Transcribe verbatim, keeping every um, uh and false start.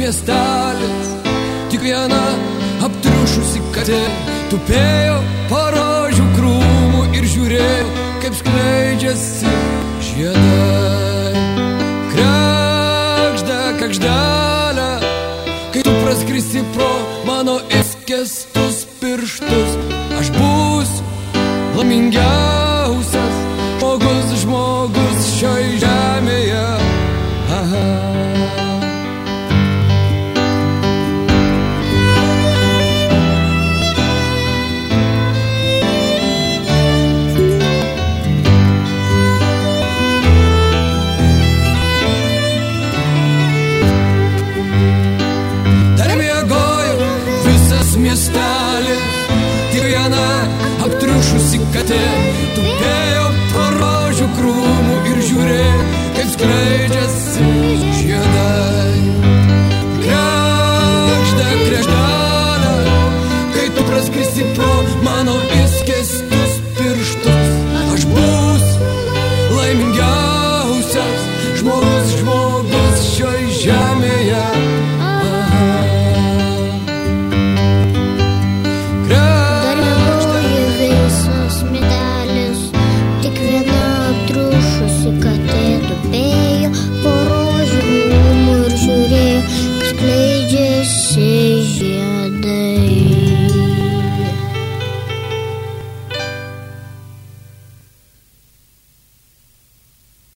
miestelis, tik viena aptriušusi katė tupėjo po rožių krūmų ir žiūrėjo, kaip skleidžiasi žiedai. Krekžda, krekždelė, kai tu praskrisi pro mano išskėstus pirštus, aš būsiu laimingiausias